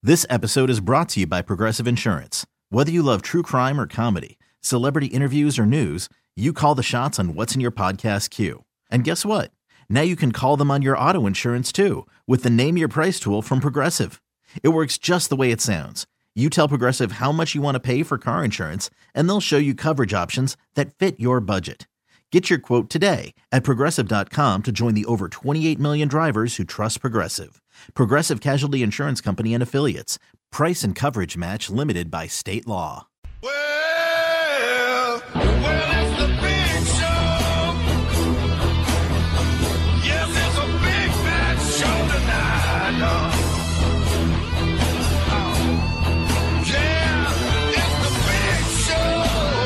This episode is brought to you by Progressive Insurance. Whether you love true crime or comedy, celebrity interviews or news, you call the shots on what's in your podcast queue. And guess what? Now you can call them on your auto insurance too with the Name Your Price tool from Progressive. It works just the way it sounds. You tell Progressive how much you want to pay for car insurance, and they'll show you coverage options that fit your budget. Get your quote today at Progressive.com to join the over 28 million drivers who trust Progressive. Progressive Casualty Insurance Company and Affiliates. Price and coverage match limited by state law. Well, it's the big show. Yes, it's a big bad show tonight. Yeah, it's the big show.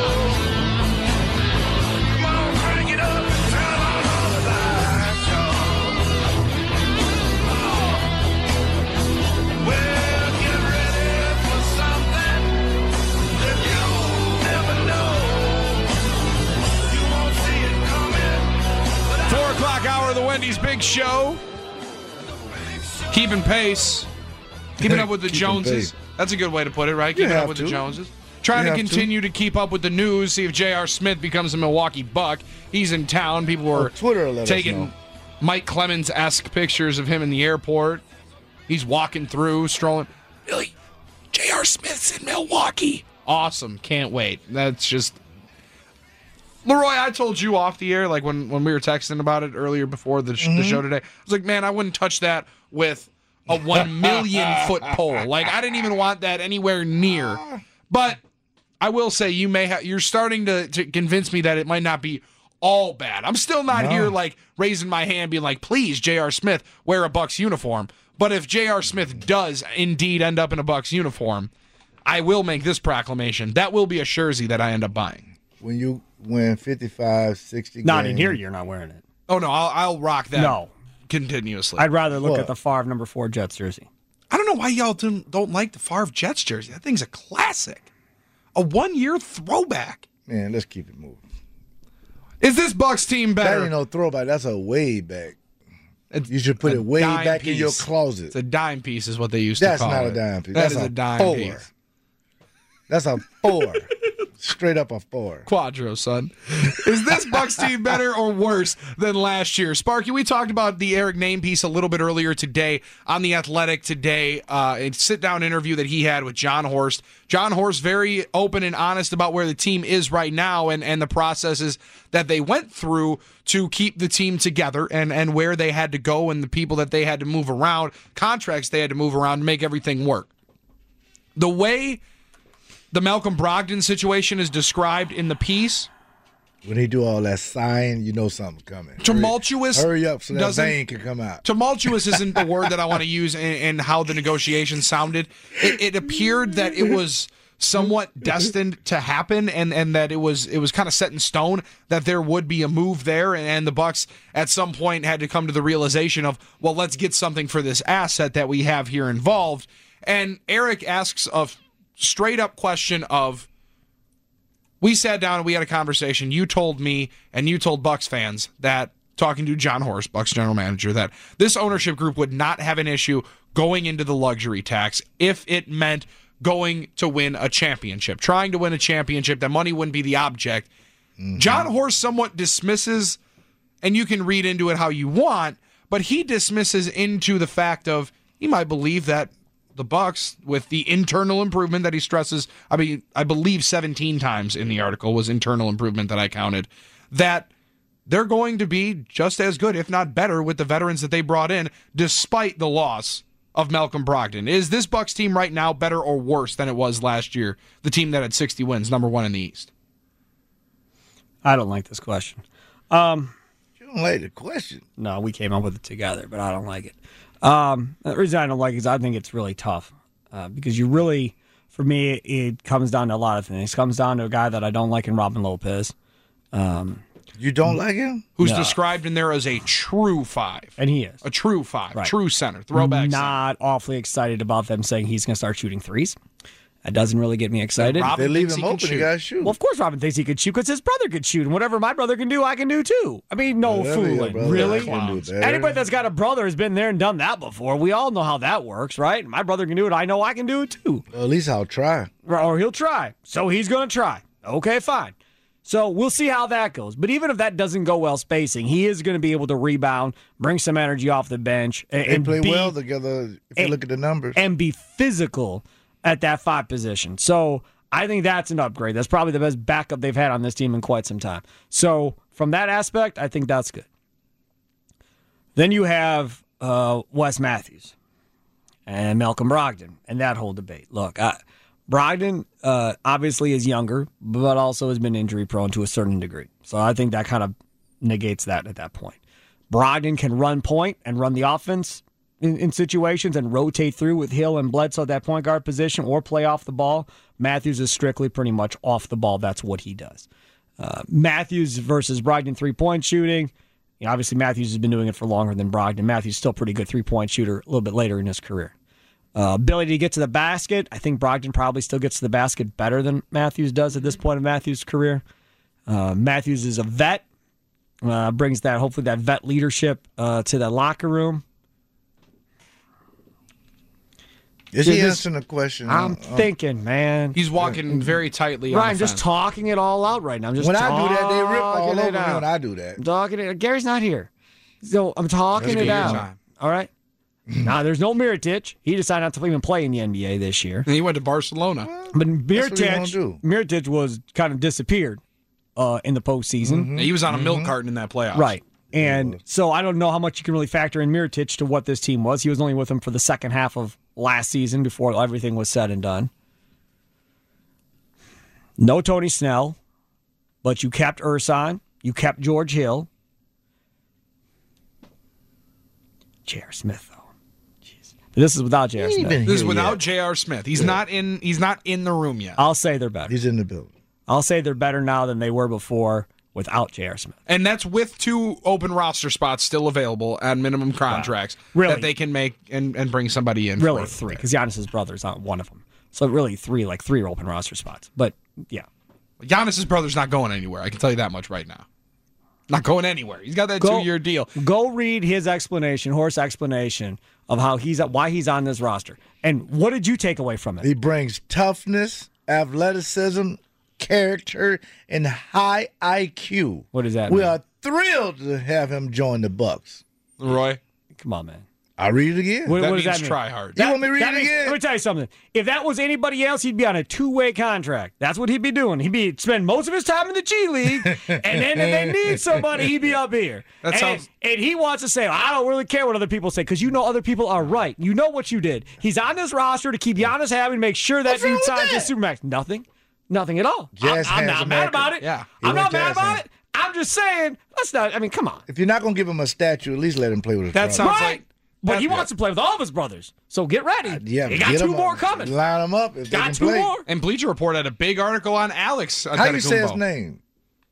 Come on, crank it up and turn on all the lights, y'all. Well, get ready for something that you'll never know. You won't see it coming. 4 o'clock hour of the Wendy's Big Show. Keeping pace. Keeping up with the Joneses. That's a good way to put it, right? Keeping up with the Joneses. Trying to continue to keep up with the news, see if J.R. Smith becomes a Milwaukee Buck. He's in town. People were taking Mike Clemens-esque pictures of him in the airport. He's walking through, strolling. Really? J.R. Smith's in Milwaukee. Awesome. Can't wait. That's just... Leroy, I told you off the air, like when we were texting about it earlier before the show today, I was like, man, I wouldn't touch that with a 1 million foot pole. Like, I didn't even want that anywhere near. But I will say, you're starting to convince me that it might not be all bad. I'm still not here, like, raising my hand, being like, please, J.R. Smith, wear a Bucks uniform. But if J.R. Smith does indeed end up in a Bucks uniform, I will make this proclamation. That will be a jersey that I end up buying. When you win 55, 60 Not games. in here, you're not wearing it. Oh, no, I'll rock that No. continuously. I'd rather look at the Favre number 4 Jets jersey. I don't know why y'all don't like the Favre Jets jersey. That thing's a classic. A 1-year throwback. Man, let's keep it moving. Is this Bucks team better? That ain't no throwback. That's a way back. It's You should put a it way dime back in your piece. closet. It's a dime piece is what they used to That's call it. not a dime piece. That That's is a a dime 4. piece. That's a 4. Straight up a 4. Quadro, son. Is this Bucks team better or worse than last year? Sparky, we talked about the Eric Name piece a little bit earlier today on The Athletic today. A sit-down interview that he had with John Horst. John Horst very open and honest about where the team is right now and the processes that they went through to keep the team together and where they had to go and the people that they had to move around, contracts they had to move around to make everything work. The way the Malcolm Brogdon situation is described in the piece. When he do all that sighing, you know something's coming. Tumultuous. Hurry up so that vein can come out. Tumultuous isn't the word that I want to use in how the negotiation sounded. It appeared that it was somewhat destined to happen and that it was kind of set in stone that there would be a move there and the Bucks at some point had to come to the realization of, well, let's get something for this asset that we have here involved. And Eric asks a straight up question of, we sat down and we had a conversation. You told me and you told Bucks fans that, talking to John Horst, Bucks general manager, that this ownership group would not have an issue going into the luxury tax if it meant going to win a championship, trying to win a championship, that money wouldn't be the object. Mm-hmm. John Horst somewhat dismisses, and you can read into it how you want, but he dismisses into the fact of, he might believe that the Bucks, with the internal improvement that he stresses, I believe 17 times in the article was internal improvement that I counted, that they're going to be just as good, if not better, with the veterans that they brought in, despite the loss of Malcolm Brogdon. Is this Bucks team right now better or worse than it was last year, the team that had 60 wins, number 1 in the East? I don't like this question. You don't like the question? No, we came up with it together, but I don't like it. The reason I don't like it is I think it's really tough because you really, for me, it comes down to a lot of things. It comes down to a guy that I don't like in Robin Lopez. You don't like him? Who's described in there as a true 5. And he is. A true 5, right. True center, throwback Not center. awfully excited about them saying he's going to start shooting threes. That doesn't really get me excited. Rob- They leave thinks him he can open. shoot. You gotta shoot. Well, of course Robin thinks he could shoot because his brother could shoot. And whatever my brother can do, I can do too. I mean, no Whatever your fooling. brother Really? can do better. Anybody that's got a brother has been there and done that before. We all know how that works, right? My brother can do it. I know I can do it too. Well, at least I'll try. Or he'll try. So he's going to try. Okay, fine. So we'll see how that goes. But even if that doesn't go well spacing, he is going to be able to rebound, bring some energy off the bench, They and play be, well together if you look at the numbers. and be physical at that 5 position. So I think that's an upgrade. That's probably the best backup they've had on this team in quite some time. So from that aspect, I think that's good. Then you have Wes Matthews and Malcolm Brogdon and that whole debate. Look, Brogdon obviously is younger, but also has been injury prone to a certain degree. So I think that kind of negates that at that point. Brogdon can run point and run the offense in situations and rotate through with Hill and Bledsoe at that point guard position or play off the ball. Matthews is strictly pretty much off the ball. That's what he does. Matthews versus Brogdon 3-point shooting. You know, obviously, Matthews has been doing it for longer than Brogdon. Matthews is still a pretty good 3-point shooter a little bit later in his career. Ability to get to the basket, I think Brogdon probably still gets to the basket better than Matthews does at this point in Matthews' career. Matthews is a vet, brings that hopefully that vet leadership to that locker room. Is Yeah, he this- answering the question? I'm thinking, man. He's walking very tightly on Ryan, the just fence. talking it all out right now. I'm just when I do that, they rip all talking over it me out. when I do that. I'm talking it. Gary's not here, so I'm talking Let's it get your out. time. All right. Now there's no Mirotic. He decided not to even play in the NBA this year. And he went to Barcelona. But what he gonna do. Mirotic was kind of disappeared in the postseason, He was on a milk carton in that playoffs. right? And so I don't know how much you can really factor in Mirotic to what this team was. He was only with them for the second half of last season before everything was said and done. No Tony Snell, but you kept Ersan, you kept George Hill. J.R. Smith, though. Jeez. But this is without J.R. He ain't Smith. been This is here without yet. J.R. Smith. He's not in. He's not in the room yet. I'll say they're better. He's in the building. I'll say they're better now than they were before without J.R. Smith. And that's with 2 open roster spots still available at minimum contracts Really? that they can make and bring somebody in. Really for. 3, because Giannis's brother's not one of them. So really 3 open roster spots. But yeah. Giannis's brother's not going anywhere. I can tell you that much right now. Not going anywhere. He's got that 2-year deal. Go read his explanation, Horst's explanation of how why he's on this roster. And what did you take away from it? He brings toughness, athleticism, character, and high IQ. What does that We mean? are thrilled to have him join the Bucks. Roy, Come on, man. I'll read it again. What that does means that mean? try hard. You want me to read That it means- again? Let me tell you something. If that was anybody else, he'd be on a 2-way contract. That's what he'd be doing. He'd be spend most of his time in the G League, and then if they need somebody, he'd be up here. That sounds- And he wants to say, I don't really care what other people say, because you know other people are right. You know what you did. He's on this roster to keep Giannis happy and make sure that What's wrong dude with signs that? his Supermax. Nothing at all. Jazz I'm hands not mad America. about it. Yeah. I'm He not went mad jazz about hands. it. I'm just saying, let's not, I mean, come on. If you're not going to give him a statue, at least let him play with his That brother. sounds Right. like. But he that- wants to play with all of his brothers. So get ready. Yeah, he but got get 2 him more up. coming. Line them up if they Got can 2 play. more. And Bleacher Report had a big article on Alex How you say his Antetokounmpo. name?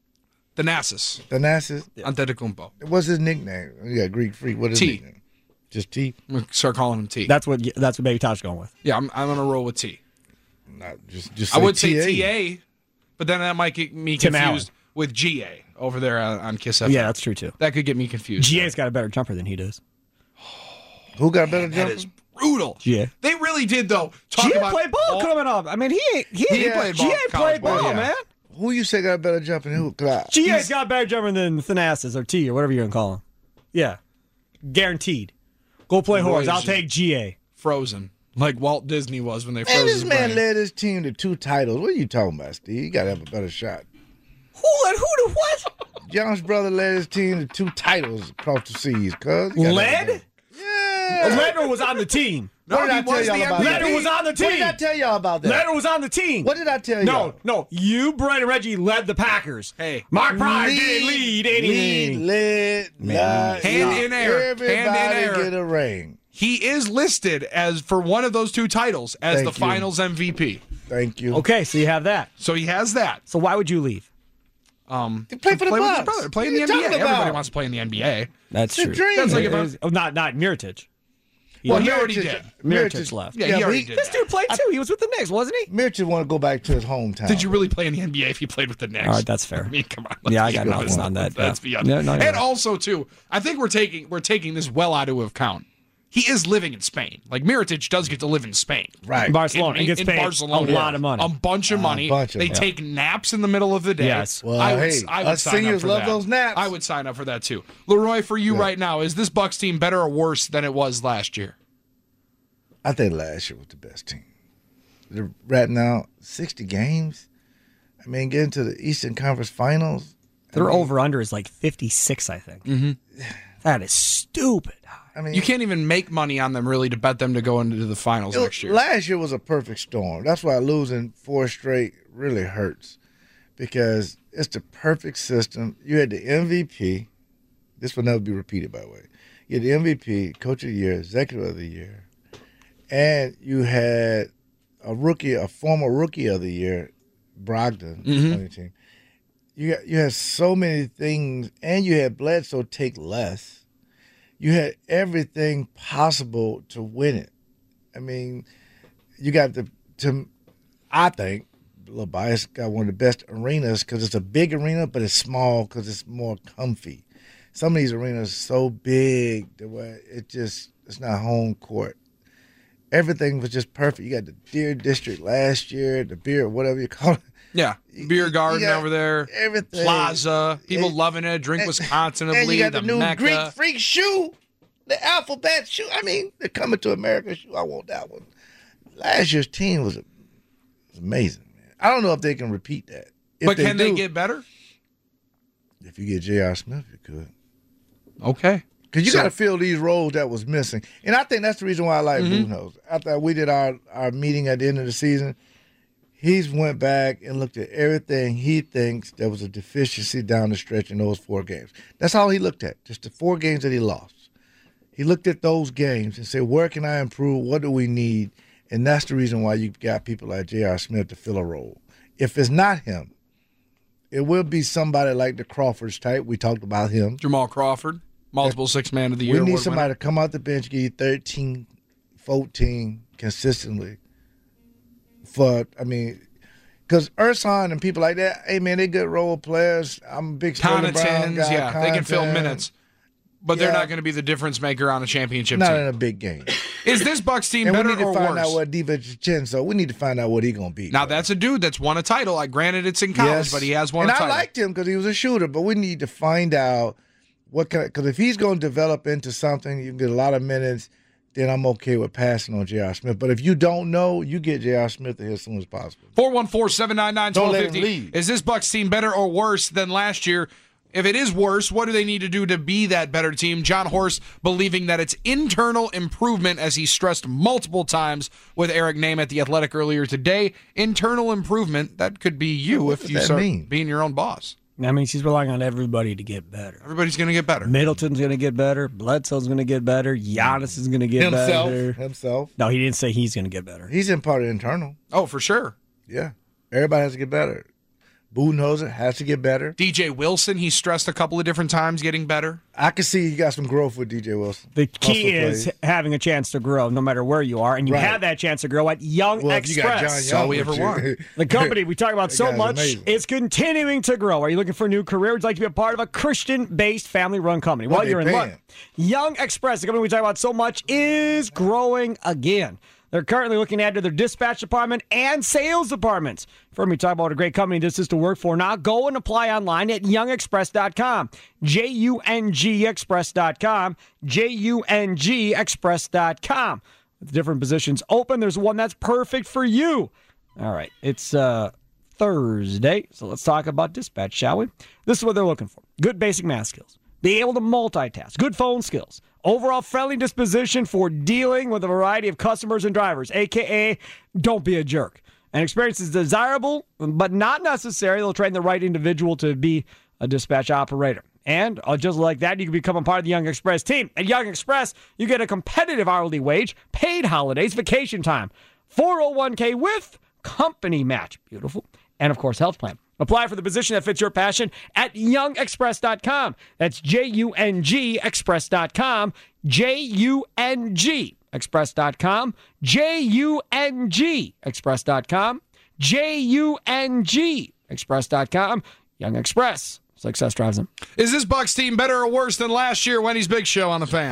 Thanasis Thanasis? Antetokounmpo. What's his nickname? You got Greek freak. What is his T. nickname? Just T? I'm gonna start calling him T. That's what Baby Todd's going with. Yeah, I'm gonna roll with T. Not just I would say TA. TA, but then that might get me Tim confused with GA over there on Kiss FM. Yeah, that's true too. That could get me confused. GA's got a better jumper than he does. Who got a better That jumper? is brutal. GA. They really did though. Talk GA about played ball all- coming up. I mean, he played ball, GA college played ball, ball, yeah. man. Who you say got a better jumper than who? 'Cause I- GA's got a better jumper than Thanasis or T or whatever you're gonna call him. Yeah, guaranteed. Go play horse. I'll Roy's take GA. Frozen like Walt Disney was when they froze And his this man brain. led his team to 2 titles. What are you talking about, Steve? You got to have a better shot. Who to what? John's brother led his team to 2 titles across the seas, cuz. You gotta have a Led? better- Yeah. Leonard was on the team. What did he I tell was y'all the about that? Leonard was on the What did I team. tell y'all about that? Leonard was on the team. What did I tell y'all? No. You, Brett, and Reggie led the Packers. Hey. Mark Pryor didn't lead anything. Lead, Hand in air. Everybody Hand in air. get a ring. He is listed as for one of those 2 titles as Thank the you. Finals MVP. Thank you. Okay, so you have that. So he has that. So why would you leave? They play for the Play with his Bucks. brother. Play in What the are you NBA. talking about? Everybody wants to play in the NBA. That's It's a dream. That's like Not Mirotic. Well, he already did. Miritich left. Yeah, Yeah, he but already he- did. This dude played too. He was with the Knicks, wasn't he? Miritich want to go back to his hometown. Did you really play in the NBA if you played with the Knicks? All right, that's fair. I mean, come on. Yeah, I let's got be nothing honest. on that. Let's Yeah. be honest. Yeah, no, you're And right. also, too, I think we're taking this well out of account. He is living in Spain. Like, Miritich does get to live in Spain. Right. Barcelona. In- and gets in paid Barcelona. a lot of money. A bunch of money. bunch of they money. take naps in the middle of the day. Yes. Well, I would, hey, I would us sign up seniors for love that. those naps. I would sign up for that, too. Leroy, for you right now, is this Bucks team better or worse than it was last year? I think last year was the best team. Right now, 60 games. I mean, getting to the Eastern Conference Finals. Their over-under is like 56, I think. Mm-hmm. That is stupid. I mean, You can't even make money on them, really, to bet them to go into the finals next year. Last year was a perfect storm. That's why losing 4 straight really hurts, because it's the perfect system. You had the MVP. This will never be repeated, by the way. You had the MVP, Coach of the Year, Executive of the Year, and you had a former Rookie of the Year, Brogdon, on your team. You had so many things, and you had Bledsoe take less. You had everything possible to win it. I mean, you got I think, a little biased, got one of the best arenas because it's a big arena, but it's small because it's more comfy. Some of these arenas are so big that it's not home court. Everything was just perfect. You got the Deer District last year, the beer, whatever you call it. Yeah. Beer garden got over there. everything. Plaza. People And- loving it. Drink Wisconsin, I And you believe. got the new Mecca. Greek freak shoe, the alphabet shoe. I mean, they're coming to America shoe. I want that one. Last year's team was amazing, man. I don't know if they can repeat that. If But can they do, get better? If you get J.R. Smith, you could. Okay. Because you So- got to fill these roles that was missing. And I think that's the reason why I like Budenholzer. After we did our meeting at the end of the season, he's went back and looked at everything he thinks there was a deficiency down the stretch in those 4 games. That's all he looked at, just the 4 games that he lost. He looked at those games and said, where can I improve? What do we need? And that's the reason why you got people like J.R. Smith to fill a role. If it's not him, it will be somebody like the Crawfords type. We talked about him. Jamal Crawford, multiple Sixth Man of the Year. We need award somebody winner. to come out the bench, give you 13, 14 consistently. Because Ersan and people like that, hey, man, they good role players. I'm a big Sterling Brown Connaughton's, guy. yeah, they can fill Connaughton. minutes. But they're Yeah. not going to be the difference maker on a championship Not team. in a big game. Is this Bucks team And we better need to or find worse? out what DiVincenzo, we need to find out what he's going to be. Now, that's a dude that's won a title. Like, granted, it's in college, Yes. but he has won and a title. I liked him because he was a shooter, but we need to find out because if he's going to develop into something, you can get a lot of minutes, then I'm okay with passing on J.R. Smith. But if you don't know, you get J.R. Smith here as soon as possible. 414-799-1250. Don't let him leave. Is this Bucks team better or worse than last year? If it is worse, what do they need to do to be that better team? John Horst believing that it's internal improvement, as he stressed multiple times with Eric Name at The Athletic earlier today. Internal improvement, that could be you What if does you that start mean? being your own boss. I mean, she's relying on everybody to get better. Everybody's going to get better. Middleton's going to get better. Bledsoe's going to get better. Giannis is going to get better. Himself. No, he didn't say he's going to get better. He's in part of internal. Oh, for sure. Yeah. Everybody has to get better. Budenholzer has to get better. DJ Wilson, he stressed a couple of different times getting better. I can see you got some growth with DJ Wilson. The key Hustle is plays. having a chance to grow no matter where you are, and you Right. have that chance to grow at Young Well, if you got John Express. Young all we with ever you- want. The company we talk about That so guy's much amazing. is continuing to grow. Are you looking for a new career? Would you like to be a part of a Christian-based, family-run company? What Well, they you're in luck. paying? Young Express, the company we talk about so much, is growing again. They're currently looking to add to their dispatch department and sales departments. For me, talk about what a great company this is to work for. Now, go and apply online at youngexpress.com. JUNGexpress.com. JUNGexpress.com. With different positions open, there's one that's perfect for you. All right, it's Thursday, so let's talk about dispatch, shall we? This is what they're looking for. Good basic math skills. Be able to multitask. Good phone skills. Overall friendly disposition for dealing with a variety of customers and drivers, a.k.a. don't be a jerk. And experience is desirable, but not necessary. They'll train the right individual to be a dispatch operator. And just like that, you can become a part of the Young Express team. At Young Express, you get a competitive hourly wage, paid holidays, vacation time, 401k with company match. Beautiful. And, of course, health plan. Apply for the position that fits your passion at youngexpress.com. That's JUNG express.com. JUNG Express.com, Jung, Express.com, Jung, Express.com. Young Express. Success drives them. Is this Bucks team better or worse than last year? Wendy's Big Show on the Fan.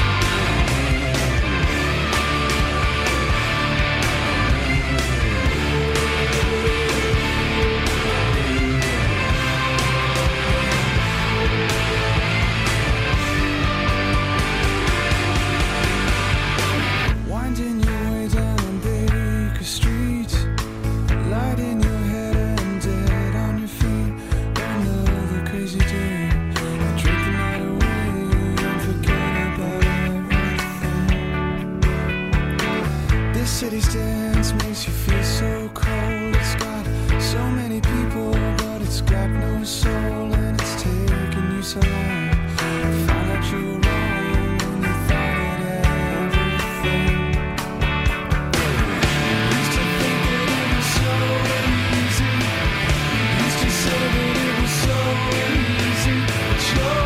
Winding your way down Baker Street, light in your head and dead on your feet. Another crazy day, I drink the night away and forget about everything. This city's dance makes you feel so cold. It's got so many people, but it's got no soul, and it's taken you so long to find out you were wrong when you thought it everything. Used to think that it was so easy. Used to say that it was so easy. But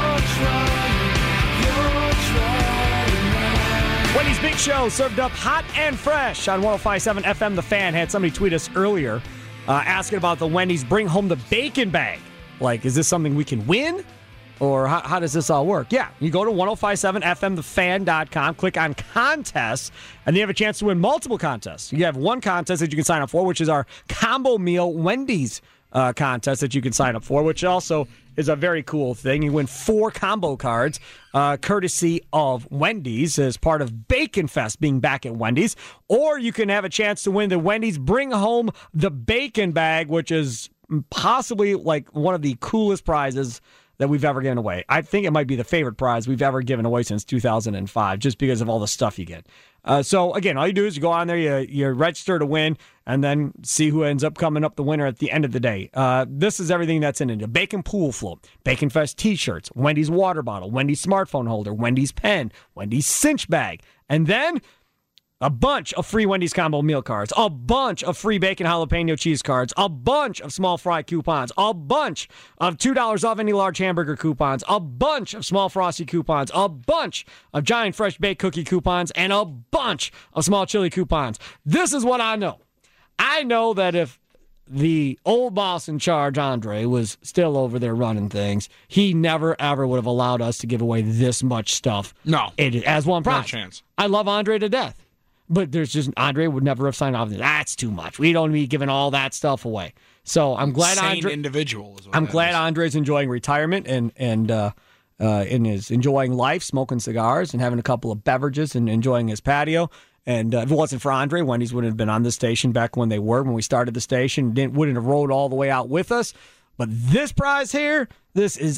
you're trying now. Wendy's Big Show served up hot and fresh on 105.7 FM. The Fan had somebody tweet us earlier asking about the Wendy's Bring Home the Bacon Bag. Like, is this something we can win? Or how does this all work? Yeah, you go to 105.7fmthefan.com, click on contests, and you have a chance to win multiple contests. You have one contest that you can sign up for, which is our Combo Meal Wendy's contest that you can sign up for, which also is a very cool thing. You win 4 combo cards, courtesy of Wendy's, as part of Bacon Fest being back at Wendy's. Or you can have a chance to win the Wendy's Bring Home the Bacon Bag, which is possibly like one of the coolest prizes that we've ever given away. I think it might be the favorite prize we've ever given away since 2005, just because of all the stuff you get. So, again, all you do is you go on there, you register to win, and then see who ends up coming up the winner at the end of the day. This is everything that's in it. A Bacon Pool Float, Bacon Fest t-shirts, Wendy's water bottle, Wendy's smartphone holder, Wendy's pen, Wendy's cinch bag, and then a bunch of free Wendy's combo meal cards, a bunch of free bacon jalapeno cheese cards, a bunch of small fry coupons, a bunch of $2 off any large hamburger coupons, a bunch of small frosty coupons, a bunch of giant fresh baked cookie coupons, and a bunch of small chili coupons. This is what I know. I know that if the old boss in charge, Andre, was still over there running things, he never, ever would have allowed us to give away this much stuff. No. As one prize. No chance. I love Andre to death. But there's just, Andre would never have signed off. That's too much. We don't be giving all that stuff away. So I'm glad individual is what I'm that glad is. Andre's enjoying retirement and is enjoying life, smoking cigars and having a couple of beverages and enjoying his patio. And if it wasn't for Andre, Wendy's wouldn't have been on the station back when they were, when we started the station. Wouldn't have rode all the way out with us. But this prize here, this is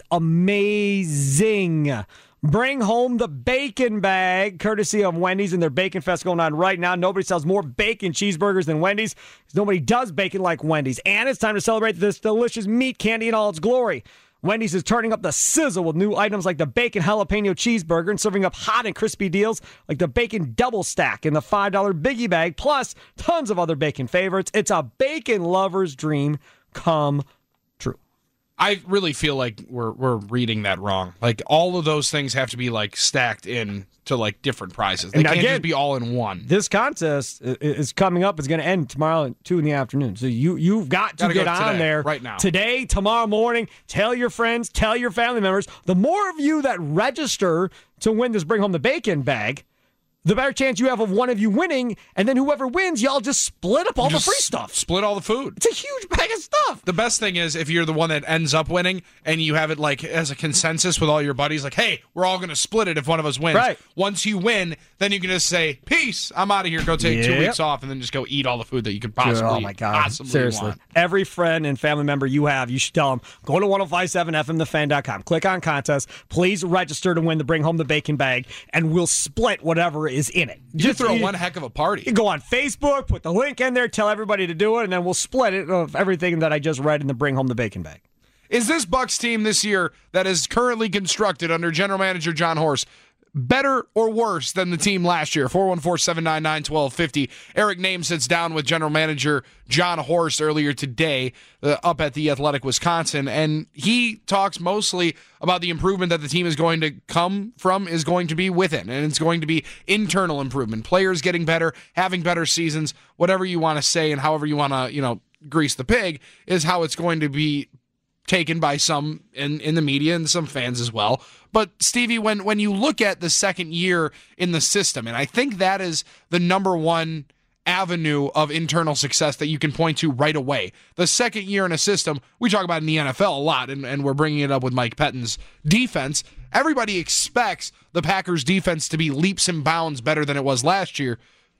amazing. Bring home the bacon bag, courtesy of Wendy's and their Bacon Fest going on right now. Nobody sells more bacon cheeseburgers than Wendy's, because nobody does bacon like Wendy's. And it's time to celebrate this delicious meat candy in all its glory. Wendy's is turning up the sizzle with new items like the bacon jalapeno cheeseburger and serving up hot and crispy deals like the bacon double stack and the $5 biggie bag, plus tons of other bacon favorites. It's a bacon lover's dream come true. I really feel like we're reading that wrong. Like, all of those things have to be like stacked in to like different prizes. They And can't again, just be all in one. This contest is coming up. It's going to end tomorrow at 2 in the afternoon. So you've got to Gotta get go on today, there right now. Today, tomorrow morning. Tell your friends, tell your family members. The more of you that register to win this Bring Home the Bacon bag, the better chance you have of one of you winning, and then whoever wins, y'all just split up all the Just free stuff. Split all the food. It's a huge bag of stuff. The best thing is if you're the one that ends up winning and you have it like as a consensus with all your buddies, like, hey, we're all going to split it if one of us wins. Right. Once you win, then you can just say, peace, I'm out of here. Go take 2 Yep. weeks off and then just go eat all the food that you could possibly, Oh my God! possibly Seriously, want. every friend and family member you have, you should tell them, go to 1057fmthefan.com, click on contest, please register to win the Bring Home the Bacon bag, and we'll split whatever is in it. You throw one heck of a party. You go on Facebook, put the link in there, tell everybody to do it, and then we'll split it of everything that I just read in the Bring Home the Bacon bag. Is this Bucks team this year that is currently constructed under general manager John Horst better or worse than the team last year? 414-799-1250. Eric Name sits down with general manager John Horst earlier today up at the Athletic Wisconsin, and he talks mostly about the improvement that the team is going to come from is going to be within, and it's going to be internal improvement. Players getting better, having better seasons, whatever you want to say and however you want to, grease the pig is how it's going to be taken by some in the media and some fans as well. But Stevie, when you look at the second year in the system, and I think that is the number one avenue of internal success that you can point to right away. The second year in a system, we talk about in the NFL a lot, and we're bringing it up with Mike Pettine's defense. Everybody expects the Packers defense to be leaps and bounds better than it was last year.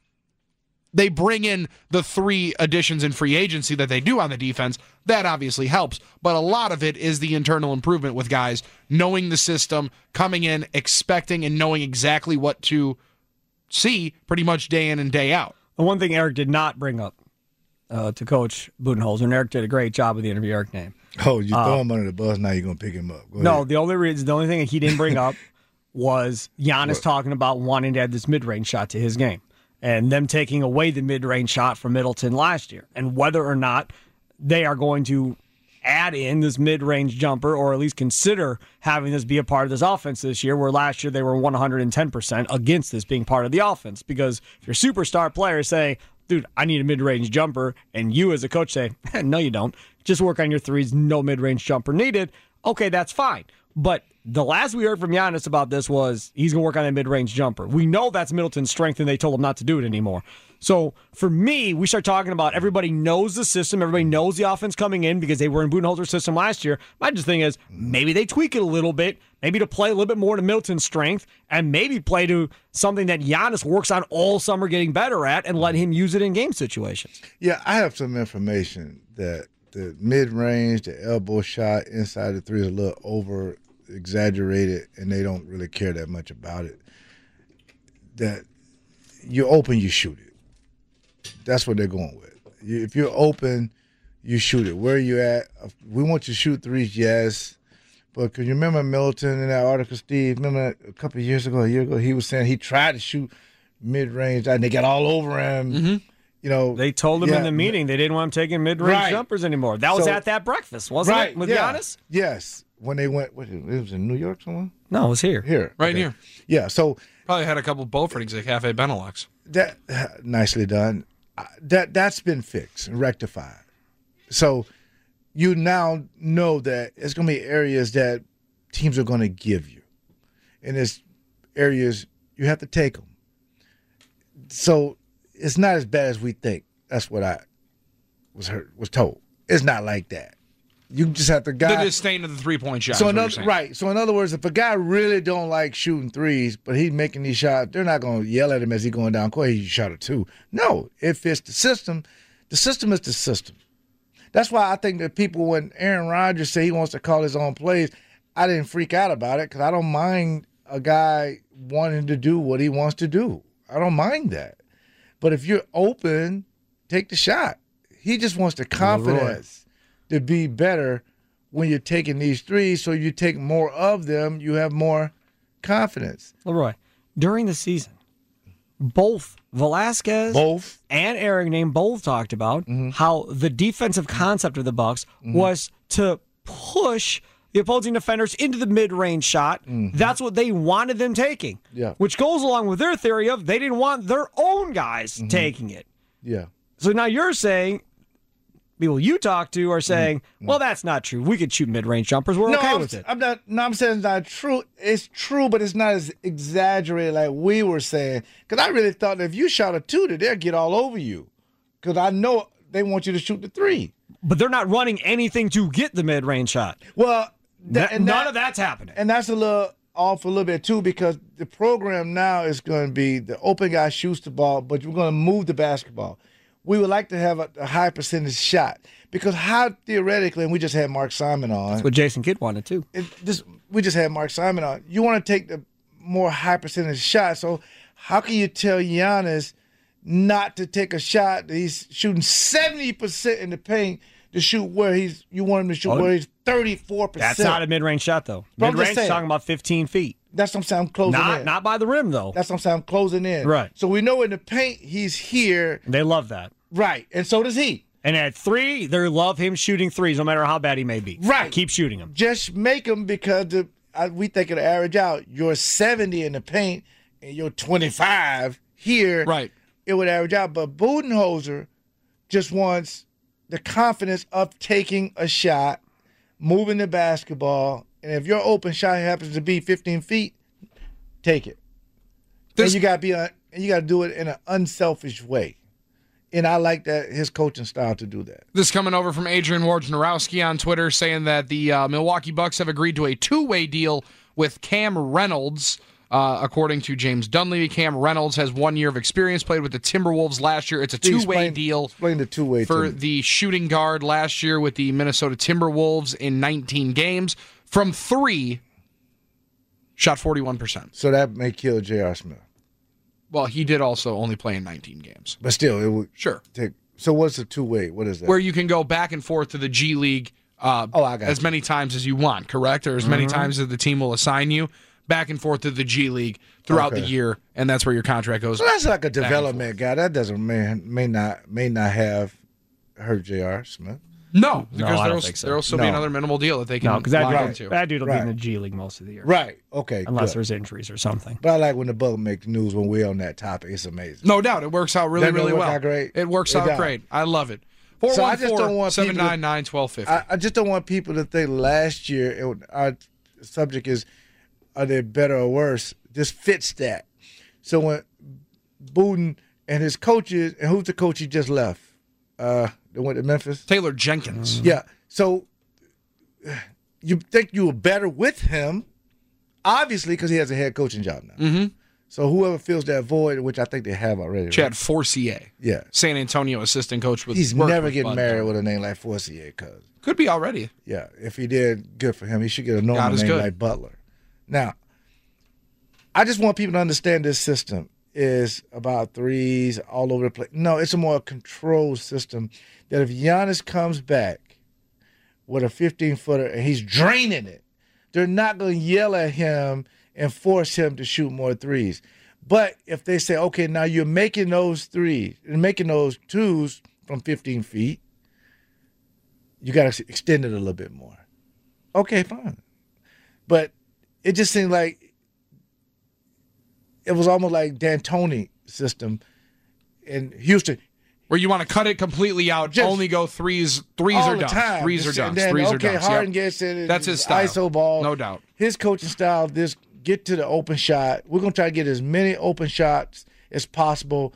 They bring in the 3 additions in free agency that they do on the defense. That obviously helps. But a lot of it is the internal improvement with guys knowing the system, coming in, expecting, and knowing exactly what to see pretty much day in and day out. The one thing Eric did not bring up to Coach Budenholzer, and Eric did a great job with the interview, Eric Name. Oh, you throw him under the bus, now you're going to pick him up. Go No, ahead. the only thing he didn't bring up was Giannis talking about wanting to add this mid-range shot to his game, and them taking away the mid-range shot from Middleton last year, and whether or not they are going to add in this mid-range jumper or at least consider having this be a part of this offense this year, where last year they were 110% against this being part of the offense. Because if your superstar players say, dude, I need a mid-range jumper, and you as a coach say, no, you don't. Just work on your threes, no mid-range jumper needed. Okay, that's fine. But the last we heard from Giannis about this was he's going to work on a mid-range jumper. We know that's Middleton's strength, and they told him not to do it anymore. So for me, we start talking about everybody knows the system, everybody knows the offense coming in because they were in Budenholzer's system last year. My just thing is maybe they tweak it a little bit, maybe to play a little bit more to Middleton's strength, and maybe play to something that Giannis works on all summer getting better at, and let him use it in game situations. Yeah, I have some information that the mid-range, the elbow shot inside the 3 is a little over-exaggerated, and they don't really care that much about it. That you're open, you shoot it. That's what they're going with. If you're open, you shoot it. Where are you at? We want you to shoot 3s, yes. But can you remember Middleton in that article, Steve? Remember a couple of years ago, a year ago, he was saying he tried to shoot mid-range, and they got all over him. Mm-hmm. They told him in the meeting they didn't want him taking mid-range jumpers anymore. That was at that breakfast, wasn't it, with Giannis? Yes. When they went, it was in New York somewhere? No, it was here. Here. Right okay. here. Yeah, so Probably had a couple of Beaufortings at Cafe Benelux. that nicely done. That's been fixed and rectified. So you now know that it's going to be areas that teams are going to give you, and it's areas you have to take them. So it's not as bad as we think. That's what I was told. It's not like that. You just have to The guide. disdain of the 3-point shot. So is what you're saying. right. So in other words, if a guy really don't like shooting 3s, but he's making these shots, they're not going to yell at him as he's going down court. He shot a 2. No, it fits the system. The system is the system. That's why I think that people, when Aaron Rodgers say he wants to call his own plays, I didn't freak out about it because I don't mind a guy wanting to do what he wants to do. I don't mind that. But if you're open, take the shot. He just wants the confidence to be better when you're taking these 3s, so you take more of them, you have more confidence. Leroy, during the season, both Velasquez and Eric Name both talked about how the defensive concept of the Bucs was to push the opposing defenders into the mid-range shot. That's what they wanted them taking, which goes along with their theory of they didn't want their own guys taking it. Yeah. So now you're saying people you talk to are saying, well, that's not true. We could shoot mid-range jumpers. We're okay with it. I'm saying it's not true. It's true, but it's not as exaggerated like we were saying. Because I really thought that if you shot a 2, that they'd get all over you. Because I know they want you to shoot the 3. But they're not running anything to get the mid-range shot. Well, none of that's happening. And that's a little off a little bit, too, because the program now is going to be the open guy shoots the ball, but we're going to move the basketball. We would like to have a high percentage shot because how theoretically, and we just had Mark Simon on. That's what Jason Kidd wanted too. We just had Mark Simon on. You want to take the more high percentage shot. So how can you tell Giannis not to take a shot that he's shooting 70% in the paint to shoot where you want him to shoot where he's 34%? That's not a mid-range shot though. But I'm just Mid-range saying. talking about 15 feet. That's what I'm saying. I'm closing in. Not by the rim, though. That's what I'm saying. I'm closing in. Right. So we know in the paint he's here. They love that. Right. And so does he. And at 3, they love him shooting threes, no matter how bad he may be. Right. Keep shooting them. Just make him because we think it'll average out. You're 70 in the paint and you're 25 here. Right. It would average out. But Budenholzer just wants the confidence of taking a shot, moving the basketball, and if your open shot happens to be 15 feet, take it. And you got to do it in an unselfish way. And I like that his coaching style to do that. This coming over from Adrian Wojnarowski on Twitter saying that the Milwaukee Bucks have agreed to a 2-way deal with Cam Reynolds. According to James Dunleavy, Cam Reynolds has 1 year of experience, played with the Timberwolves last year. It's a 2-way deal. Explain the 2-way for the shooting guard last year with the Minnesota Timberwolves in 19 games. From 3, shot 41%. So that may kill J.R. Smith. Well, he did also only play in 19 games. But still, it would Sure. take. So what's the 2-way? What is that? Where you can go back and forth to the G League I got as you. many times as you want, correct? Or as many times as the team will assign you. Back and forth to the G League throughout the year, and that's where your contract goes. So that's like a back and development guy. That doesn't may not have hurt J.R. Smith. No, because I don't think so. there will still be No. another minimal deal that they can No, because lock that into. dude will be Right. in the G League most of the year. Right. Okay. Unless good. there's injuries or something. But I like when the Bucks make the news when we're on that topic. It's amazing. No doubt, it works out really, Doesn't it really work well. out great? It works It out does. great. I love it. So I just don't want people to- 414-799-1250. I just don't want people to think last year our subject is are they better or worse. This fits that. So when Buden and his coaches, and who's the coach he just left? They went to Memphis. Taylor Jenkins. Yeah. So you think you were better with him, obviously, because he has a head coaching job now. Mm-hmm. So whoever fills that void, which I think they have already. Chad right? Forcier, Yeah. San Antonio assistant coach with He's worked never with getting Bud. married with a name like Forcier, cuz. Could be already. Yeah. If he did, good for him. He should get a God normal is name good. like Butler. Now, I just want people to understand this system is about threes all over the place. No, it's a more controlled system that if Giannis comes back with a 15-footer and he's draining it, they're not going to yell at him and force him to shoot more threes. But if they say, okay, now you're making those threes and making those twos from 15 feet, you got to extend it a little bit more. Okay, fine. But it just seemed like it was almost like D'Antoni system in Houston. Where you want to cut it completely out, Just only go threes. Threes all are the dunks. time. Threes are Just- and dunks. then, Threes are okay, dunks. Harden Yep. gets it. That's his style. ISO ball. No doubt. His coaching style, this get to the open shot. We're going to try to get as many open shots as possible,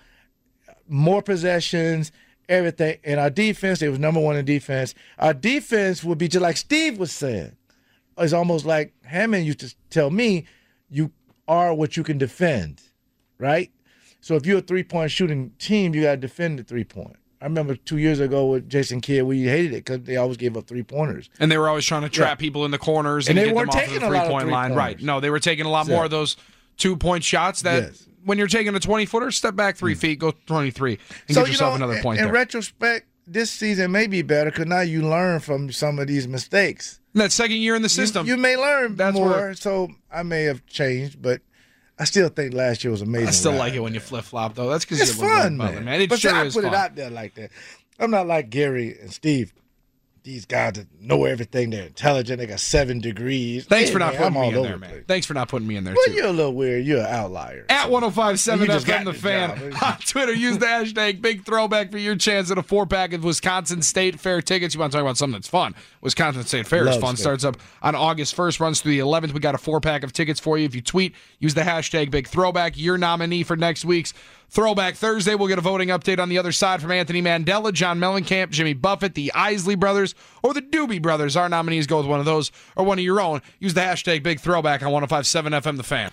more possessions, everything. And our defense, they was number one in defense. Our defense would be just like Steve was saying. It's almost like Hammond used to tell me, you are what you can defend, right? So if you're a three-point shooting team, you got to defend the three-point. I remember 2 years ago with Jason Kidd, we hated it because they always gave up three-pointers. And they were always trying to trap people in the corners and And they get them weren't off of taking the a lot of three-point line. three-pointers. Right. No, they were taking a lot So- more of those 2-point shots that Yes. when you're taking a 20-footer, step back 3 feet, go 23, and get yourself another point in there. retrospect, this season may be better because now you learn from some of these mistakes. And that second year in the system. You may learn That's more, where- so I may have changed, but I still think last year was amazing. I still ride. like it when you flip-flop, though. That's because It's you love fun, Butler, man. It but sure see, I is put fun. it out there like that. I'm not like Gary and Steve. These guys that know everything, they're intelligent, they got 7 degrees. Thanks Hey, for not man, putting I'm me all in over there, the man. place. Thanks for not putting me in there, Well, too. you're a little weird. You're an outlier. At 105.7 You just FM, got the the fan. job. On Twitter, use the hashtag Big Throwback for your chance at a 4-pack of Wisconsin State Fair tickets. You want to talk about something that's fun? Wisconsin State Fair is Love fun. State. Starts up on August 1st, runs through the 11th. We got a 4-pack of tickets for you. If you tweet, use the hashtag Big Throwback. Your nominee for next week's Throwback Thursday. We'll get a voting update on the other side from Anthony Mandela, John Mellencamp, Jimmy Buffett, the Isley brothers, or the Doobie brothers. Our nominees go with one of those or one of your own. Use the hashtag Big Throwback on 105.7 FM The Fan.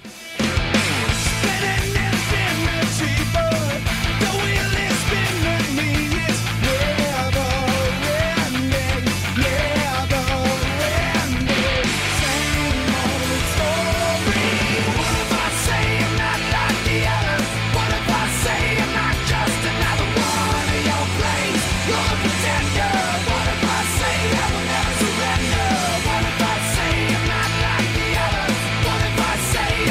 What if I say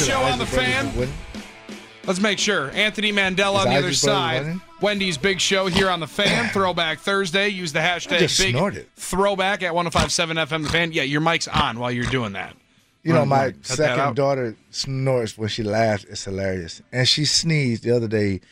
Show on the Fan. Let's make sure. Anthony Mandela on the other side. Wendy's Big Show here on the Fan. Throwback Thursday. Use the hashtag Big snorted. Throwback at 105.7 FM the Fan. Yeah, your mic's on while you're doing that. You know, my Cut that second out. daughter snorts when she laughs. It's hilarious. And she sneezed the other day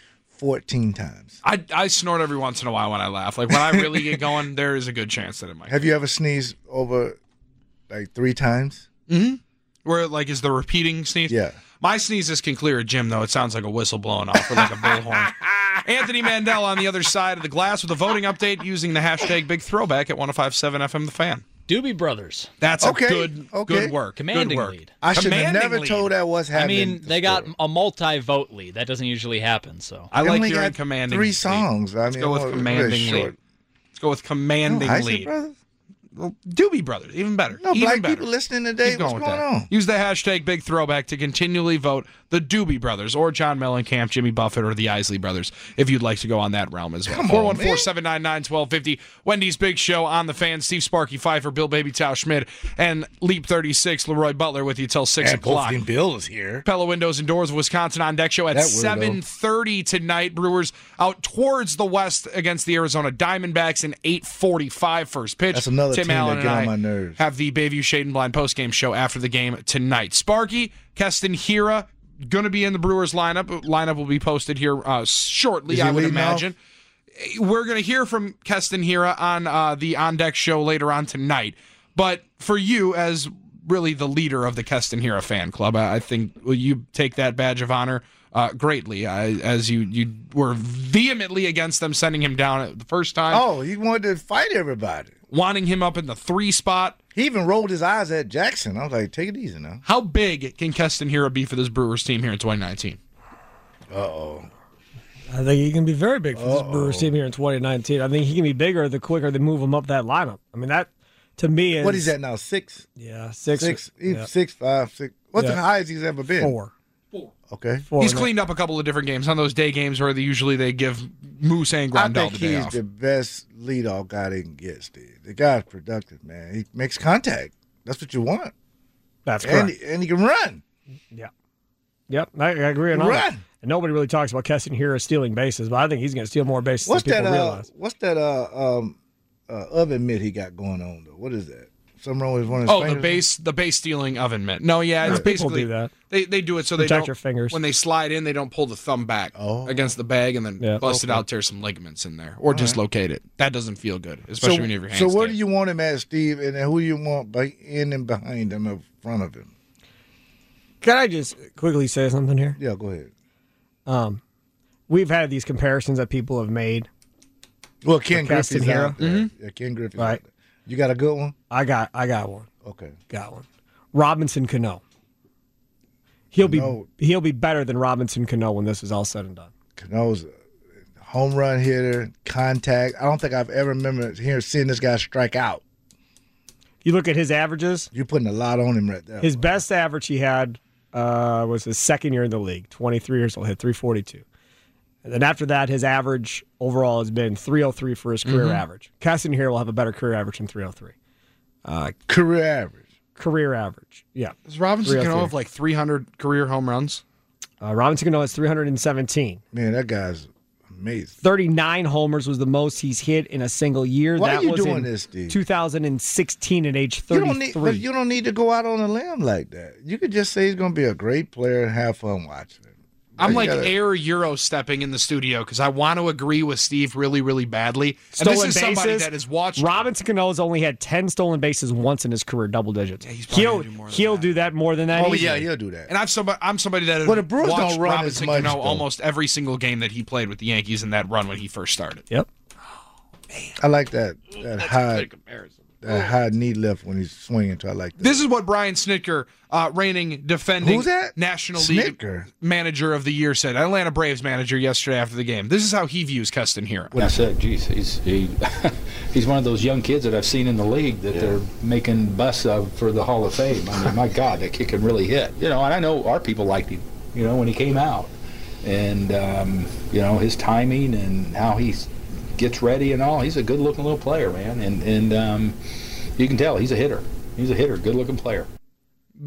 14 times. I snort every once in a while when I laugh. Like when I really get going, there is a good chance that it might. Have you ever sneezed over like 3 times? Where like is the repeating sneeze? Yeah. My sneezes can clear a gym, though. It sounds like a whistle blowing off or like a bullhorn. Anthony Mandela on the other side of the glass with a voting update using the hashtag Big Throwback at 105.7 FM the Fan. Doobie Brothers. That's Okay, good okay. work. Commanding good work. lead. I should have Commanding never lead. told that what's I happening. mean, they got a multi-vote lead. That doesn't usually happen, so. I like only hearing got commanding 3 lead. songs. I Let's mean, go with it was commanding really lead. short. Let's go with commanding No, Isley lead. Brothers? Well, Doobie Brothers, even better. No, even black better. people listening today. Keep What's with going that. on? Use the hashtag Big Throwback to continually vote the Doobie Brothers or John Mellencamp, Jimmy Buffett, or the Isley Brothers if you'd like to go on that realm as well. Come on, 414-799-1250. Wendy's Big Show on the Fan. Steve Sparky Pfeiffer, Bill Baby Tao Schmidt, and Leap 36, Leroy Butler with you till 6 o'clock. Bill is here. Pella Windows and Doors of Wisconsin on deck show at That weirdo. 7:30 tonight. Brewers out towards the west against the Arizona Diamondbacks in 8:45 first pitch. That's another Tim team Allen that get and on I my nerves. have the Bayview Shade and Blind postgame show after the game tonight. Sparky, Keston Hira, going to be in the Brewers lineup. Lineup will be posted here shortly, Is he I would leading imagine. We're going to hear from Keston Hira on the On Deck show later on tonight. But for you, as really the leader of the Keston Hira fan club, I think you take that badge of honor greatly, as you were vehemently against them sending him down the first time, Oh, he wanted to fight everybody. wanting him up in the 3 spot. He even rolled his eyes at Jackson. I was like, take it easy now. How big can Keston Hira be for this Brewers team here in 2019? I think he can be very big for this Brewers team here in 2019. I think he can be bigger the quicker they move him up that lineup. I mean, that to me is What is that now? 6? Yeah, six. 6? He's yeah, 6'5", 6. What's the Yeah. highest he's ever been? 4. Okay. 4 He's and cleaned up a couple of different games on those day games where usually they give Moose and I Grandal think the day he's off. the best leadoff guy they can get, Steve. The guy's productive, man. He makes contact. That's what you want. That's And correct. he can run. Yeah. Yep, I agree on all that. Run. And nobody really talks about Keston Hira stealing bases, but I think he's going to steal more bases What's than people that? realize. What's that? Oven mitt he got going on though. What is that? Something wrong with one of his Oh, fingers? the base stealing oven mitt. No, yeah, it's People basically do that. They do it so they Protect don't your fingers. when they slide in. They don't pull the thumb back against the bag and then Yeah. bust it out, tear some ligaments in there, or dislocate it. That doesn't feel good, especially when you have your So hands. where tied. do you want him at, Steve? And then who you want in and behind him, in front of him? Can I just quickly say something here? Yeah, go ahead. We've had these comparisons that people have made. Well, Ken Keston Griffey's Hira? out there. Yeah, Ken Griffey's Right. out there. You got a good one? I got one. Okay. Got one. Robinson Cano. He'll Cano. be better than Robinson Cano when this is all said and done. Cano's a home run hitter, contact. I don't think I've ever remember seeing this guy strike out. You look at his averages. You're putting a lot on him right there. His best average he had was his second year in the league. 23 years old, hit 342. And then after that, his average overall has been 303 for his career average. Keston Hira will have a better career average than 303. Career average. Career average, yeah. Does Robinson 303. Cano have like 300 career home runs? Robinson Cano has 317. Man, that guy's amazing. 39 homers was the most he's hit in a single year. Why that are you was doing in this, Steve? 2016 at age You 33. don't need to go out on a limb like that. You could just say he's going to be a great player and have fun watching him. I'm You like gotta- air Euro stepping in the studio because I want to agree with Steve really, really badly. And Stolen this is somebody bases. that has watched. Robinson Cano's only had 10 stolen bases once in his career, double digits. he's probably he'll gonna do more than he'll that. do that more than that. Oh, easily. yeah, he'll do that. And I'm somebody that has Well, the Brewers watched don't run as Robinson much, Cano though. almost every single game that he played with the Yankees in that run when he first started. Yep. I like that high Good comparison. high knee lift when he's swinging. So I like that. This is what Brian Snitker, reigning, defending Who's that? National League Snitker? Manager of the Year, said. Atlanta Braves manager yesterday after the game. This is how he views Keston Hira. I said, geez, he's one of those young kids that I've seen in the league that they're making busts of for the Hall of Fame. I mean, my God, that kid can really hit. And I know our people liked him, when he came out. And, his timing and how he gets ready and all, he's a good-looking little player, man. And you can tell he's a hitter. He's a hitter, good-looking player. Good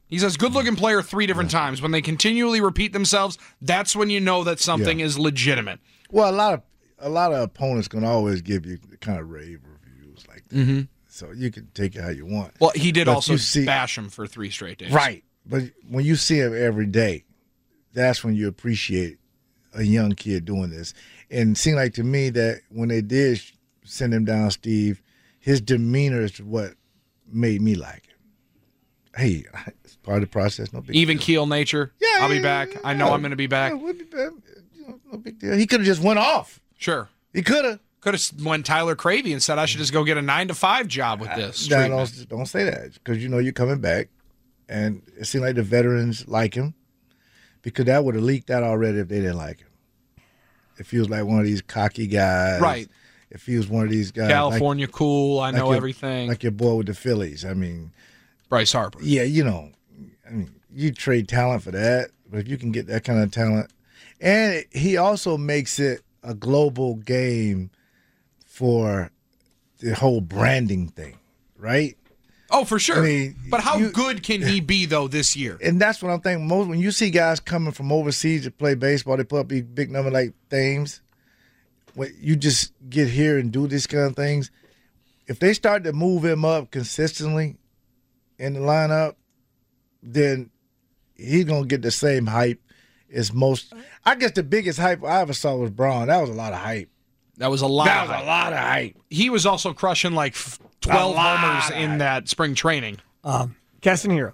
He says, good-looking player 3 different times. When they continually repeat themselves, that's when you know that something is legitimate. Well, a lot of opponents can always give you the kind of rave reviews like that. Mm-hmm. So you can take it how you want. Well, he did But also you see- bash him for 3 straight days. Right. But when you see him every day, that's when you appreciate a young kid doing this. And it seemed like to me that when they did send him down, Steve, his demeanor is what made me like him. Hey, it's part of the process. No big Even deal. keel nature. Yeah, I'll be yeah, back. yeah, I know yeah. I'm going to be back. Yeah, we'll be back. No big deal. He could have just went off. Sure. He could have. Could have went Tyler Cravey and said, I should just go get a 9-to-5 job with this. No, treatment. don't say that because you know you're coming back, and it seemed like the veterans like him because that would have leaked out already if they didn't like him. If he was like one of these cocky guys, Right. If he was one of these guys, California cool. I know your- everything. like your boy with the Phillies. I mean, Bryce Harper. yeah, you know, I mean, you trade talent for that, but if you can get that kind of talent, and he also makes it a global game for the whole branding thing, right? Oh, for sure. I mean, but how you- good can he be, though, this year? And that's what I'm thinking. Most when you see guys coming from overseas to play baseball, they put up these big number like Thames. When you just get here and do these kind of things, if they start to move him up consistently in the lineup, then he's gonna get the same hype as most. I guess the biggest hype I ever saw was Braun. That was a lot of hype. That was a lot. That of was hype. a lot of hype. He was also crushing like 12 A lot homers of in hype. that spring training. Keston Hero.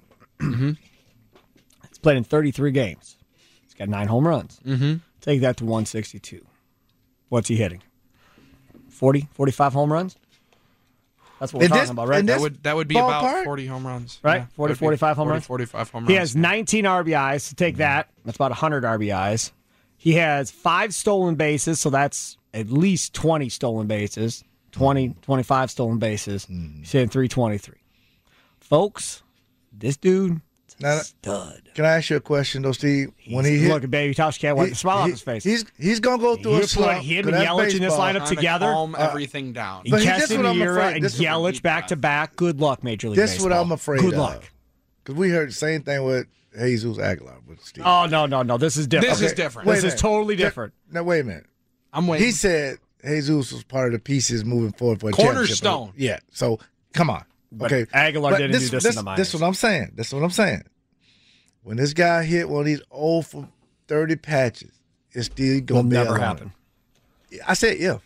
He's played in 33 games. He's got 9 home runs. Mm-hmm. Take that to 162. What's he hitting? 40, 45 home runs? That's what we're And talking this- about, right? and this- That would be about ballpark? 40 home runs. Right? Yeah, 40, that'd be 45 home 40, runs? 45 home runs. He has 19 RBIs. To take that, that's about 100 RBIs. He has 5 stolen bases, so that's at least 20 stolen bases. 20, 25 stolen bases. He's hitting 323. Folks, this dude is Now- a stud. Can I ask you a question though, Steve? When he hit, Look at Baby Tosh can't wipe the smile off his face. He's gonna go through a He'll slump. put him 'cause and that's Yelich in this baseball. lineup Trying to together. calm everything down. But this Keston what I'm Hira afraid- and this is- Yelich back to back. Good luck, Major League This is Baseball. what I'm afraid Good of. luck. Because we heard the same thing with Jesus Aguilar with Steve. Oh, no. This is different. This is different. Wait This a is minute. totally different. Now wait a minute. I'm waiting. He said Jesus was part of the pieces moving forward for a championship. Cornerstone. Yeah. So come on. But Okay. Aguilar didn't do this in the minors. This is what I'm saying. This is what I'm saying. When this guy hit one of these 0 for 30 patches, it's still Will gonna be never 100. happen. I said if.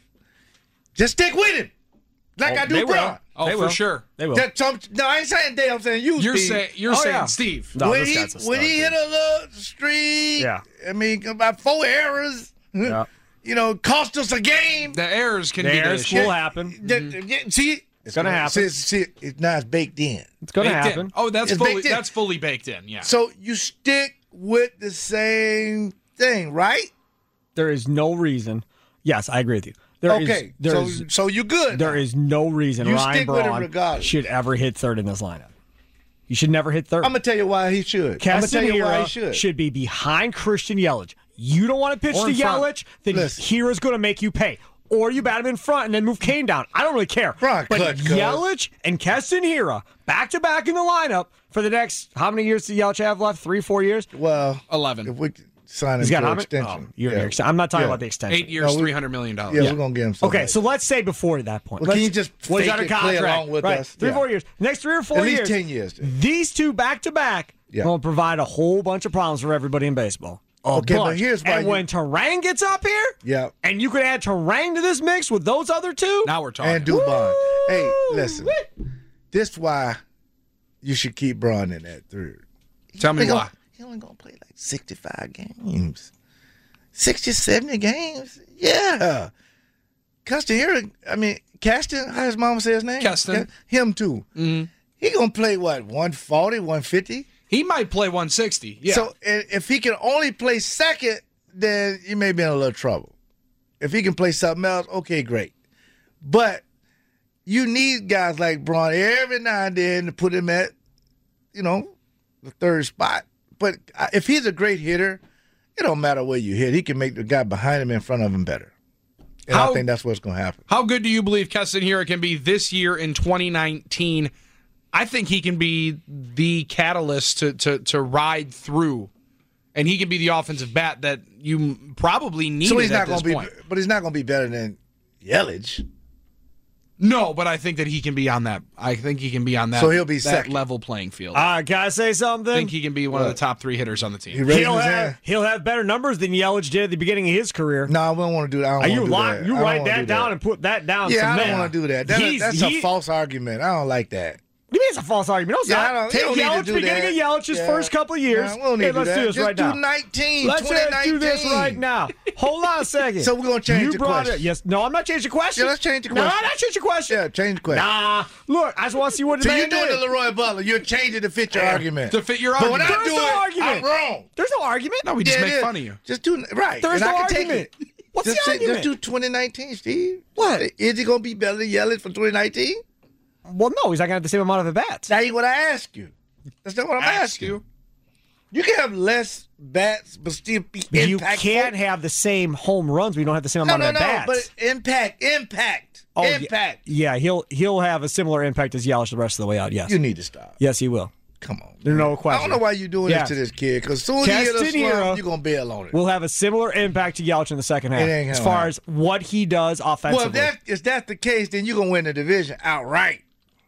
Just stick with him. Like I they do will. Braun. Oh, They for will. sure. They will. No, I ain't saying Dave. I'm saying you. You're Steve. saying Steve. No, when this he guy's a stud, when he dude. hit a little streak, Yeah. I mean about 4 errors. Yeah. You know, cost us a game. The errors can The be the errors issue. will happen. See, it's gonna happen. See, it's now it's baked in. It's going to Baked in. happen. Oh, that's It's fully baked in. that's fully baked in. Yeah. So you stick with the same thing, right? There is no reason. Yes, I agree with you. There is- Okay, there so is- so you good. there is no reason You Ryan stick with him Braun regardless. should ever hit third in this lineup. You should never hit third. I'm gonna tell you why he should. I'm gonna tell Keston you why Hira he should. be behind Christian Yelich. You don't want to pitch Or to in front. Yelich, then Listen. Hira's going to make you pay. Or you bat him in front and then move Kane down. I don't really care. Braun But cut, cuz. Yelich and Keston Hira back to back in the lineup for the next, how many years does Yelich have left? 3, 4 years? Well, 11. if we sign him He's to got an how many? extension. Oh, you're yeah. next. I'm not talking Yeah. about the extension. 8 years, No, we- $300 million. Yeah, Yeah. we're gonna get him. Okay, so let's say before that point. Well, can Let's- you just what is fake under it, play contract? along with right. us? 3, Yeah. 4 years. Next 3 or 4 At least years. 10 years. Then. These two back to back Yeah. will provide a whole bunch of problems for everybody in baseball. A Okay, but bunch. here's why And you- when Terang gets up here, Yeah. and you could add Terang to this mix with those other two, Now we're talking. And Dubon. Hey, Woo! listen. This why you should keep Braun in that third. Tell me why. He only gonna play like 65 games. 60, 70 games. Yeah. Keston here, I mean, Caston, how his mama say his name? Keston. Him too. Mm-hmm. He gonna play what, 140, 150? He might play 160. Yeah. So if he can only play second, then you may be in a little trouble. If he can play something else, okay, great. But you need guys like Braun every now and then to put him at, the third spot. But if he's a great hitter, it don't matter where you hit. He can make the guy behind him in front of him better. And How- I think that's what's going to happen. How good do you believe Keston Hira can be this year in 2019 I think he can be the catalyst to ride through, and he can be the offensive bat that you probably need at this point. But he's not going to be better than Yelich. No, but I think that he can be on that. I think he can be on that. So he'll be that second. level playing field. Can I say something? I think he can be one of the top 3 hitters on the team. He'll have better numbers than Yelich did at the beginning of his career. No, I don't want to do that. You write that down and put that down. Yeah, cement. I don't want to do that. That's a false argument. I don't like that. What do you mean it's a false argument? No, Yeah, Take Yelich, beginning of Yelich's first couple of years. No, we don't need hey, to let's do this Just right do now. 2019. Let's do this right now. Hold on a second. So we're going to change the question. Yes. No, I'm not changing the question. Yeah, let's change the No, question. I'm not changing the question. Yeah, change the question. Nah. Look, I just want to see what the So man you're doing did. the Leroy Butler. You're changing to fit your argument. To fit your But when argument. I do There's no it, argument. I'm wrong. There's no argument. No, we just Yeah, make it is. fun of you. Just do right. There's and no I can argument. Take it. What's just the argument? Just do 2019, Steve. What? Is he going to be better than Yelich for 2019? Well, no, he's not going to have the same amount of at-bats. That ain't what I asked you. That's not what I'm asking you. You can have less bats, but still be impactful. You can't have the same home runs. We don't have the same amount of at-bats. But impact. Oh, Impact. Yeah, he'll have a similar impact as Yelich the rest of the way out. Yes. You need to stop. Yes, he will. Come on. There's no I question. don't know why you're doing Yeah. this to this kid, because as soon as you hit a Keston Hiura slump, you're going to bail on it. Will have a similar impact to Yelich in the second half It ain't gonna as far happen. as what he does offensively. Well, if that's the case, then you're going to win the division outright.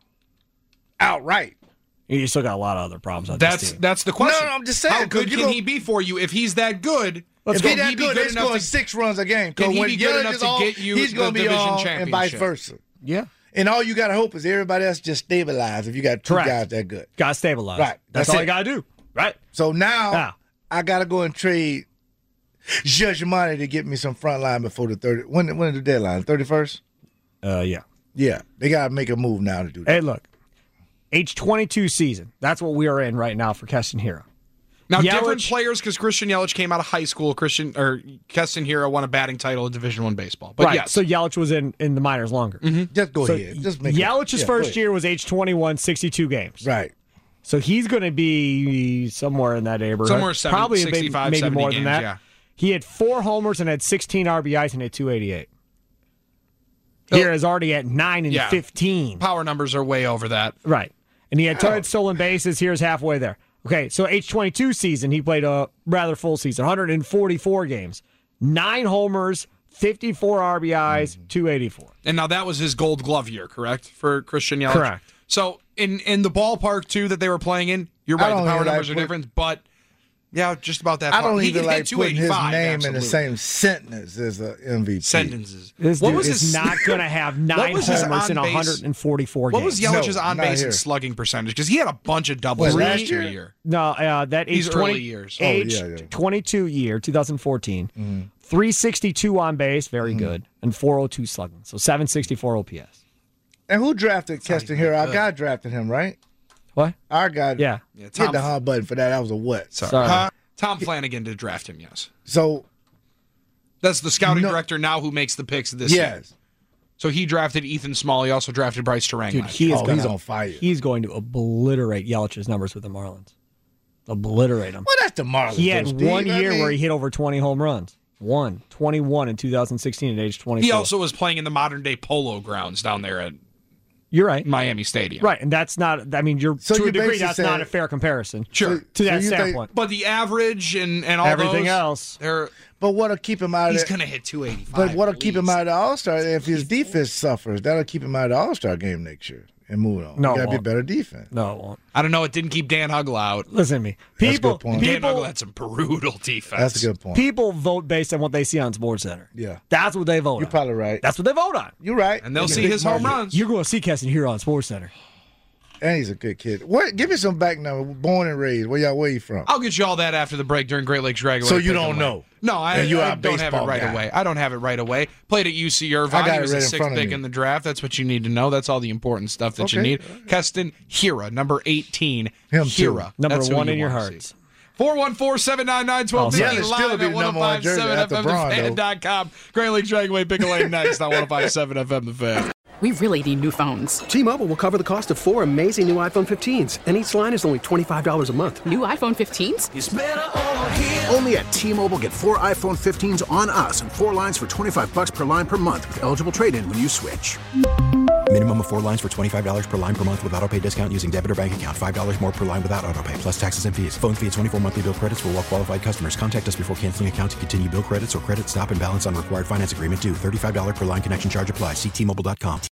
Outright. You still got a lot of other problems on this team. That's the question. No, I'm just saying, How good 'cause you can gon- he be for you if he's that good? If can he's that he be good, they're enough scoring to- 6 runs a game. Can Because he when be good Yelich enough is to on, get you he's the going to be division on, and vice championship? versa. Yeah. And all you got to hope is everybody else just stabilize if you got two Correct. guys that good. Got to stabilize. Right. That's That's all it. you got to do. Right. So now Yeah. I got to go and trade Judge Money to get me some front line before the 30. When is the deadline? 31st? Yeah. Yeah. They got to make a move now to do that. Hey, look. Age 22 season. That's what we are in right now for Keston Hiura. Now, Yelich- different players, because Christian Yelich came out of high school. Keston Hiura won a batting title in Division I baseball. But right. yes, So Yelich was in the minors longer. Just go So ahead. Just make Yelich's yeah, first go ahead. year was age 21, 62 games. Right. So he's going to be somewhere in that neighborhood. Somewhere 70, probably 65, maybe 70 more games, than that. yeah. He had 4 homers and had 16 RBIs and had 288. Here is already at 9 and Yeah. 15. power numbers are way over that. Right. And he had 200 stolen bases. Here's halfway there. Okay, so age 22 season, he played a rather full season, 144 games, 9 homers, 54 RBIs, 284. And now that was his Gold Glove year, correct, for Christian Yelich? Correct. So in the ballpark, too, that they were playing in, you're I right, the don't power even numbers like are different, but yeah, just about that I far. don't He even can like hit putting his 285, name in absolutely. the same sentence as an MVP. Sentences. This What dude was is his- not going to have 9 What was his homers in on-base- 144 What games. was Yelich's No, on not base here. and slugging percentage? Because he had a bunch of doubles What, last last year? year. No, that age These 20 early years. Oh, age yeah, yeah. 22 year, 2014. 362 on base, very good, and 402 slugging. So 764 OPS. And who drafted Keston Hiura? Our guy drafted him, right? What? Our guy Yeah. hit Tom- the hard button for that. That was a what? Sorry. Tom Flanagan did draft him, yes. So, That's the scouting No. director now who makes the picks this year. yes. So he drafted Ethan Small. He also drafted Bryce Terang. Dude, last year. he is Oh, gonna, he's on fire. He's going to obliterate Yelich's numbers with the Marlins. Obliterate them. Well, that's the Marlins. He had though, Steve. one I year mean, where he hit over 20 home runs. 21 in 2016 at age 24. He also was playing in the modern day polo grounds down there at You're right. Miami Stadium. Right, and that's not, I mean, you're So to a you're degree, basically that's not saying- a fair comparison. Sure. To that you think- standpoint. But the average and all Everything those, else. they're But what'll keep him out of he's the, going to hit 285. But what'll at keep him least. out of the All Star? If his defense suffers, that'll keep him out of the All Star game next year and move on. No, You it gotta be won't. better defense. No, it won't. I don't know. It didn't keep Dan Huggle out. Listen to me. That's a People, good point. Dan Huggle people, had some brutal defense. That's a good point. people vote based on what they see on SportsCenter. Yeah. That's what they vote You're on. probably right. That's what they vote on. You're right. And they'll It's a see big his home market. runs. You're going to see Keston here on SportsCenter. And he's a good kid. What? Give me some back number. Born and raised. Where you from? I'll get you all that after the break during Great Lakes Dragaway. So you Pick don't and know? win. No, I And you are a don't have it baseball right guy. away. I don't have it right away. Played at UC Irvine. I got He it was right the in sixth front of pick me. in the draft. That's what you need to know. That's all the important stuff that you Okay. need. Keston Hiura, number 18. Him too. Hiura. Number That's who 1 you in your wanna hearts. see. 414-799-1250 Yeah, it'd still live be at the number one jersey 1057 after FM Braun, the fan.com. Great Lakes Dragaway pick a lane next on 1057 FM The Fan. We really need new phones. T-Mobile will cover the cost of 4 amazing new iPhone 15s, and each line is only $25 a month. New iPhone 15s? Only at T-Mobile, get 4 iPhone 15s on us and 4 lines for $25 per line per month with eligible trade-in when you switch. Minimum of 4 lines for $25 per line per month with autopay discount using debit or bank account. $5 more per line without autopay, plus taxes and fees. Phone fee at 24 monthly bill credits for well qualified customers. Contact us before canceling account to continue bill credits or credit stop and balance on required finance agreement due. $35 per line connection charge applies. See T-Mobile.com.